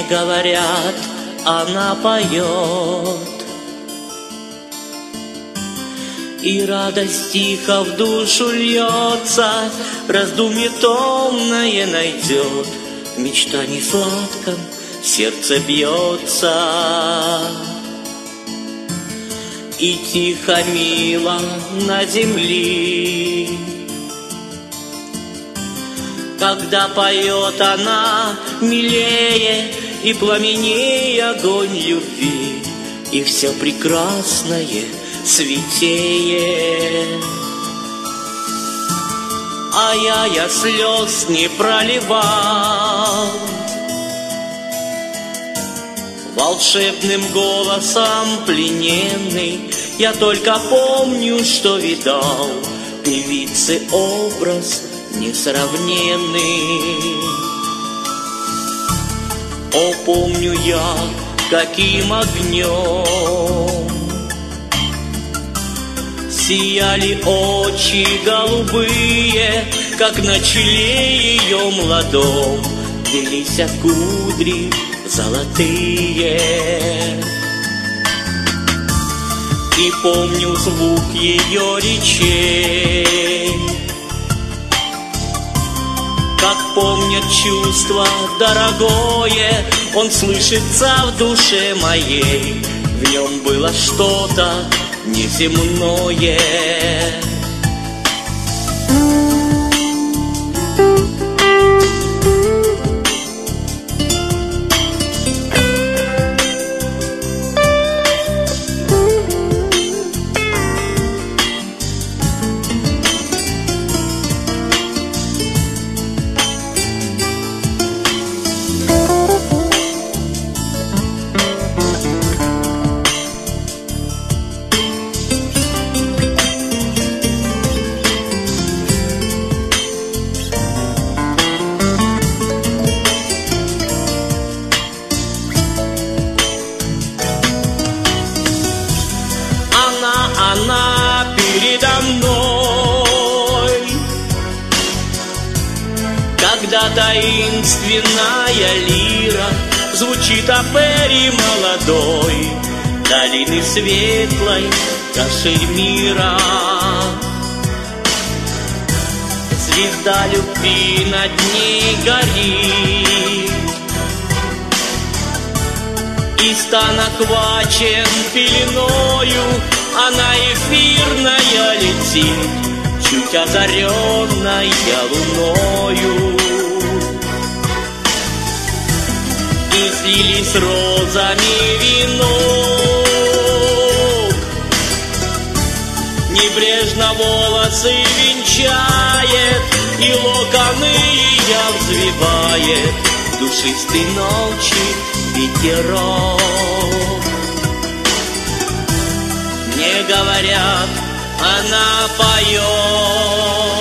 говорят, она поет. И радость тихо в душу льется, раздумье томное найдет, в мечтании сладком сердце бьется. И тихо, мило на земле, когда поет она, милее и пламеннее огонь любви, и все прекрасное святее. А я слез не проливал, волшебным голосом плененный, я только помню, что видал певицы образ несравненный. О, помню я, каким огнем сияли очи голубые, как на челе ее младом велись от кудри золотые. И помню звук ее речей, как помнят чувство дорогое, он слышится в душе моей, в нем было что-то неземное. Она передо мной, когда таинственная лира звучит о Перри молодой, долины светлой, кашель мира. Звезда любви над ней горит, и стан охвачен пеленою, она эфирная летит, чуть озаренная луною. И слились розами венок, небрежно волосы венчает, и локоны ее взвивает душистой ночи ветерок. Мне говорят, она поет.